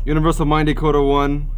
Universal Mind Dakota 1.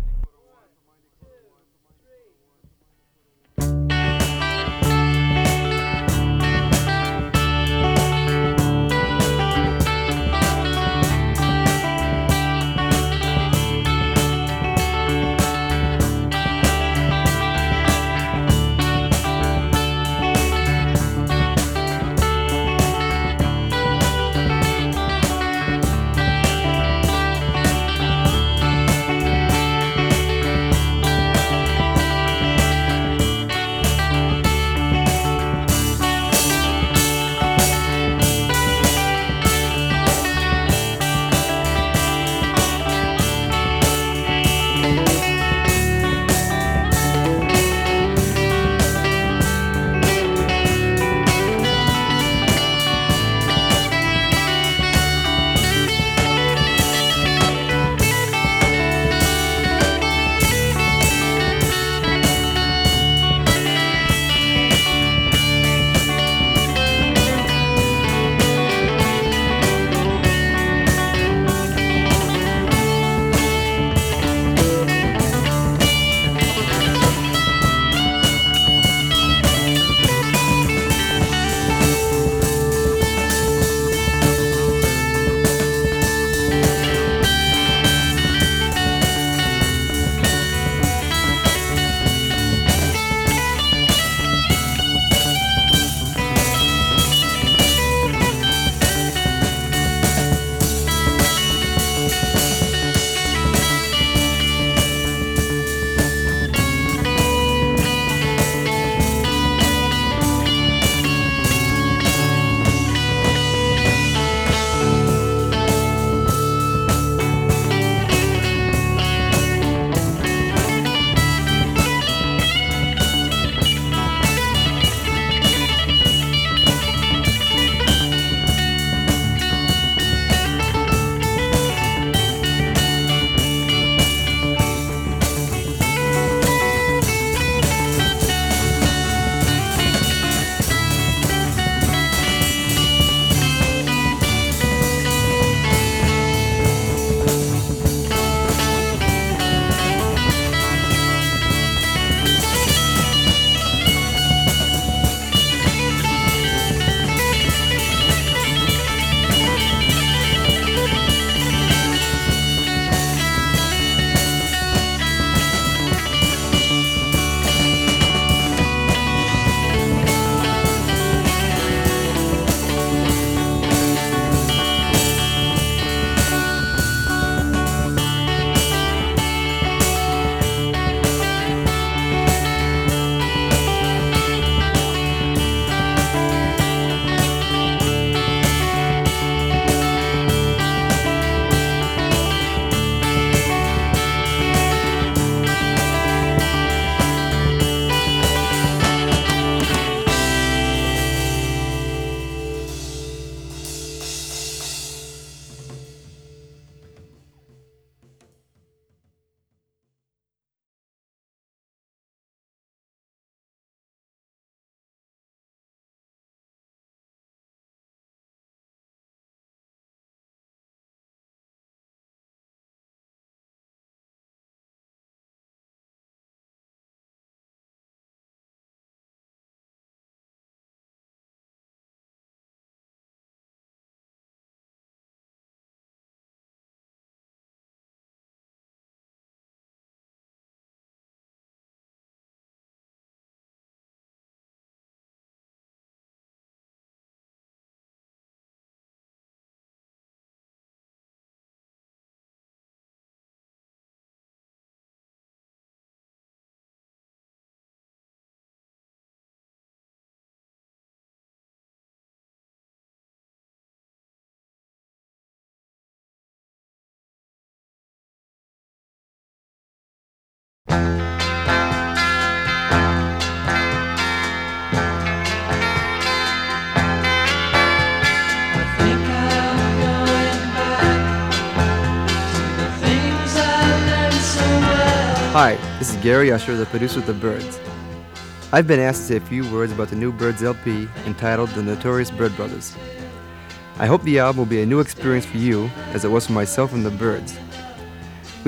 Hi, this is Gary Usher, the producer of The Byrds. I've been asked to say a few words about the new Byrds LP entitled The Notorious Byrd Brothers. I hope the album will be a new experience for you, as it was for myself and The Byrds.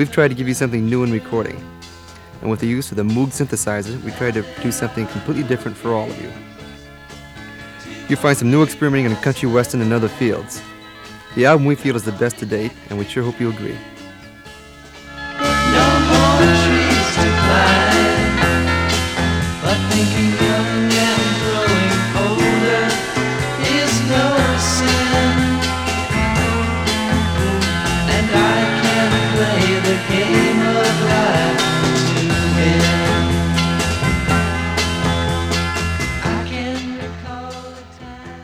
We've tried to give you something new in recording, and with the use of the Moog synthesizer, we tried to do something completely different for all of you. You'll find some new experimenting in country western and other fields. The album we feel is the best to date, and we sure hope you agree. No more trees to climb, but thinking young and growing older is no sin. And I can play the game of life to win. I can recall the time.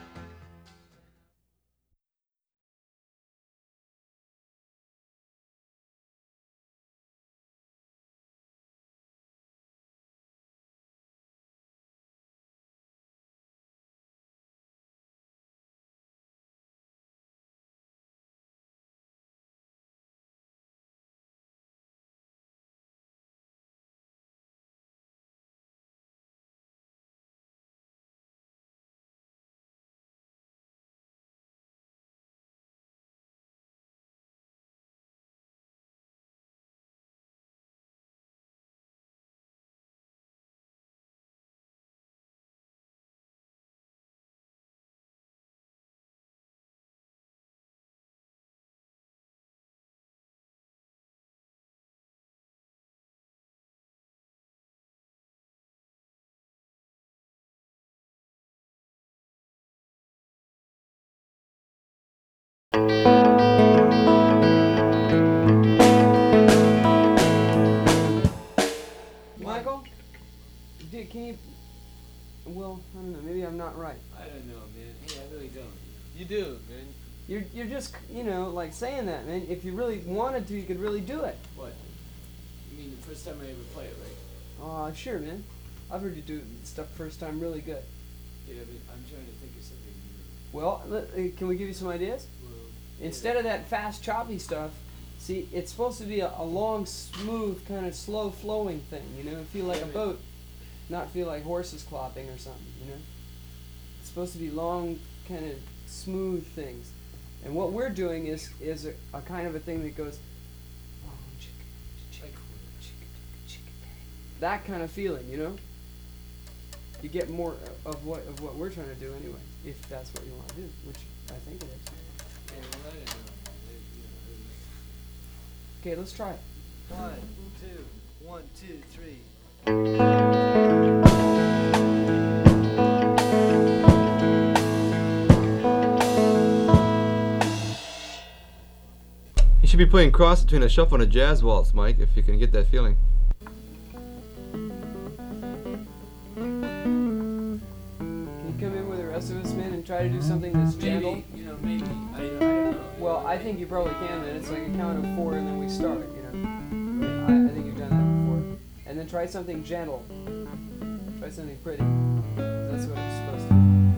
Michael? Can you... Well, I don't know, maybe I'm not right. I don't know, man. Hey, I really don't. You do, man. You're just, like saying that, man. If you really wanted to, you could really do it. What? You mean the first time I ever played it, right? Sure, man. I've heard you do stuff first time really good. Yeah, but I'm trying to think of something new. Well, can we give you some ideas? Well, Instead of that fast, choppy stuff, see, it's supposed to be a long, smooth, kind of slow-flowing thing, feel like a boat, not feel like horses clopping or something, It's supposed to be long, kind of smooth things. And what we're doing is a kind of a thing that goes, that kind of feeling, You get more of what we're trying to do anyway, if that's what you want to do, which I think it is. yeah, well, I don't know, man. Okay, let's try it. 1, 2, 1, 2, 3. You should be playing cross between a shuffle and a jazz waltz, Mike, if you can get that feeling. Can you come in with the rest of us, man, and try to do something that's gentle? Maybe. I don't know. Well, I think you probably can, man. It's like a count of 4 and then we start, I think you've done that before. And then try something gentle. Try something pretty. That's what it's supposed to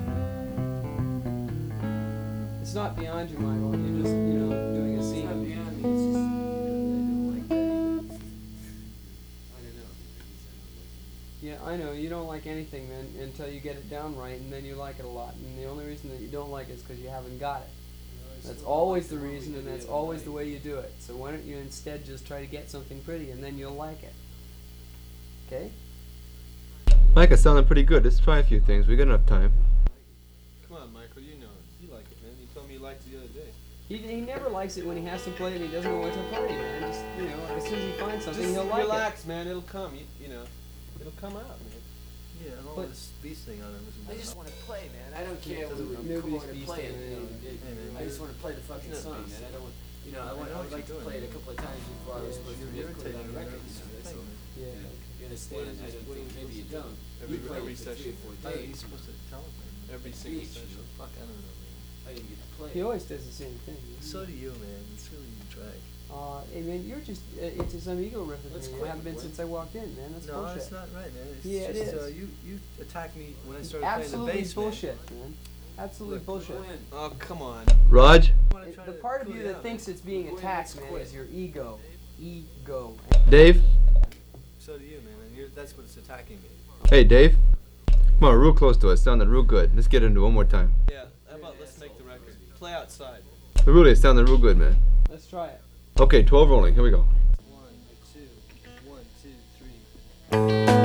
be. It's not beyond you, Michael. You're just, doing a It's scene. not beyond me. It's just, I don't like that either. I don't know. Yeah, I know. You don't like anything, man, until you get it down right, and then you like it a lot. And the only reason that you don't like it is because you haven't got it. That's always the reason, and that's always the way you do it. So why don't you instead just try to get something pretty, and then you'll like it. Okay? Mike, it's sounding pretty good. Let's try a few things. We got enough time. Come on, Michael, you know it. You like it, man. You told me you liked it the other day. He never likes it when he has to play and he doesn't know what to play, man. Just, as soon as he finds something, Just he'll like relax, man. It'll come. It'll come out, man. Yeah, I don't But- want this beast thing on him. I just want to play, man. I don't care whether we Nobody's record or beast play on it. it. I just want to play the fucking You're not song, beast. man. I don't want, I I would like to doing, play it a man. couple of times before I was supposed to You're record it on irritating the me. record. That's all. it. Yeah. You understand? I don't think, maybe you don't. Every You played every it for 3 session. or 4 Hey, days. he's supposed to tell him, man. Every single Each. session. Fuck, I don't know, man. I didn't get to play He it. always does the same thing. So do you, man. It's really a drag. Hey, man, you're just into some ego riffing Let's thing. You quit, haven't been quit. since I walked in, man. That's No, bullshit. it's not right, man. It's Yeah, it just, is. You attacked me when I started Absolutely playing the bass, bullshit, man. Absolutely Look, bullshit. When? Oh, come on. Raj? The part of you that thinks it's being Gwen, attacked, let's man, quit. is your ego. Ego. Dave? So do you, man. And that's what's attacking me. Hey, Dave? Come on, real close to us. Sounding real good. Let's get into it one more time. Yeah, how about let's make the record. Play outside. Really, it's sounding real good, man. Let's try it. Okay, 12 rolling. Here we go. 1, 2, 1, 2, 3.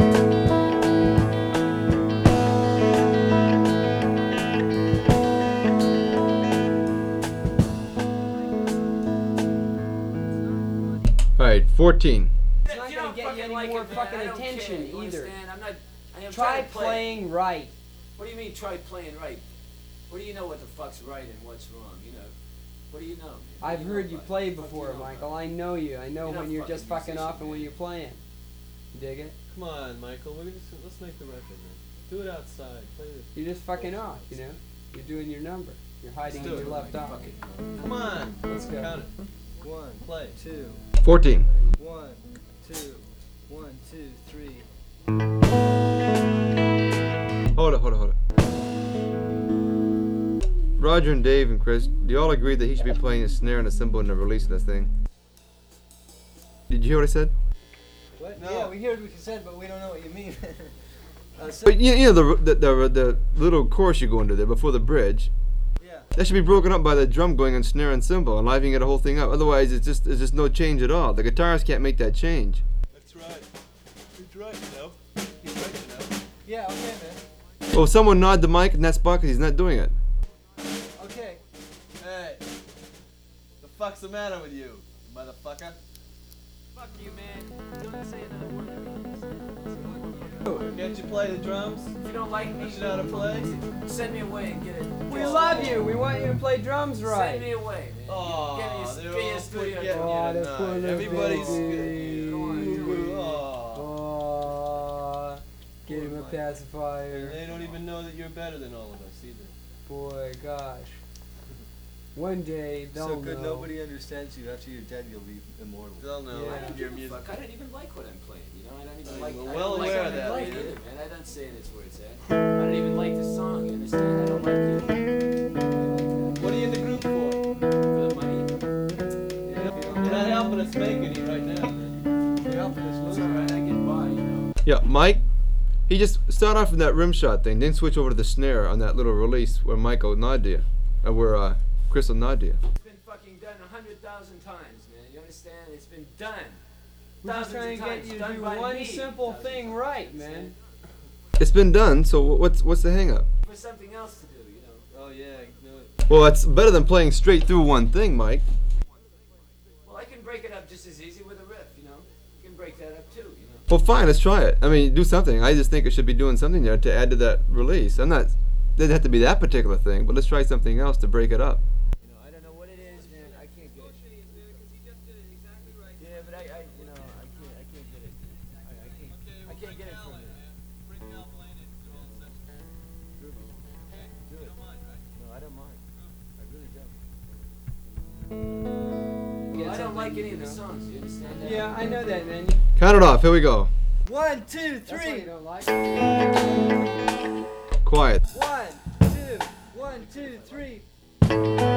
All right, 14. It's not gonna get you any more fucking attention either. Try playing right. What do you mean try playing right? What do you know what the fuck's right and what's wrong, you know? What do you know? Man? What I've do you know heard you about play it? What do you before, know Michael. about I know you. I know You're when not you're just fucking fucking off musician, and when man. you're playing. You dig it? Come on, Michael. Let's make the record, man. Do it outside. Play the. You're just fucking off, you know? You're doing your number. You're hiding Let's in do your it. left eye. Fuck it. Come on. Let's go. Count it. 1, Play. 2, 14. 1, 2, 1, 2, 3. Hold it. Roger and Dave and Chris, do y'all agree that he should be playing a snare and a cymbal in the release of this thing? Did you hear what I said? What? No. Yeah, we heard what you said, but we don't know what you mean. So, But you know the little chorus you go into there before the bridge. yeah. That should be broken up by the drum going on snare and cymbal and livening the whole thing up. Otherwise, there's just no change at all. The guitarist can't make that change. That's right. He's right, you know. He's right, you know. Yeah, okay, man. Well, someone nod the mic in that spot because he's not doing it. Okay. Hey. The fuck's the matter with you, motherfucker? Fuck you, man. Don't say another word. Can't you play the drums? If you don't like me, Don't you know how to play? send me away and get it. We love you. We want you to play drums Send me right. away, man. Oh, Get me they're a all studio. getting Oh, you the tonight. poor little Everybody's baby. Come on, do it. Oh. Aww. Get him a And pacifier. they don't even know that you're better than all of us either. Boy, gosh. One day they'll So good, know. nobody understands you. After you're dead, you'll be immortal. They'll know Yeah. your music. Fuck, I don't even like what I'm playing. You know, I don't even I'm like. well I don't aware like of that, Like man. either, man. I don't say it's where it's at. I don't even like the song. You understand? I don't like it. What are you in the group for? For the money. You're not helping us make any right now, man. You're helping us It's lose. alright. I get by. You know. Yeah, Mike, he just started off from that rim shot thing, then switch over to the snare on that little release where Michael nod to you, or where Chris will nod to you. It's been fucking done 100,000 times, man. You understand? It's been done. We're just Thousands trying of to get times. you to Done do by one me. simple Thousands thing of right, times, man. It's been done, so what's the hang up? For something else to do, you know. Oh yeah, I knew it. Well, it's better than playing straight through one thing, Mike. Well, I can break it up just as easy with a riff, you know. You can break that up too, you know. Well, fine, let's try it. I mean, do something. I just think it should be doing something there to add to that release. Doesn't have to be that particular thing, but let's try something else to break it up. You know, I don't know what it is, man. I can't get it. Yeah, but I you know, I can't get it. I can't get it from you. Do it. No, I don't mind. I really don't. Get I don't something, like any you of the know. songs. You understand that? Yeah, I know that, man. Count it off. Here we go. 1, 2, That's why 3. you don't like. Quiet. 1, 2, 1, 2, 3.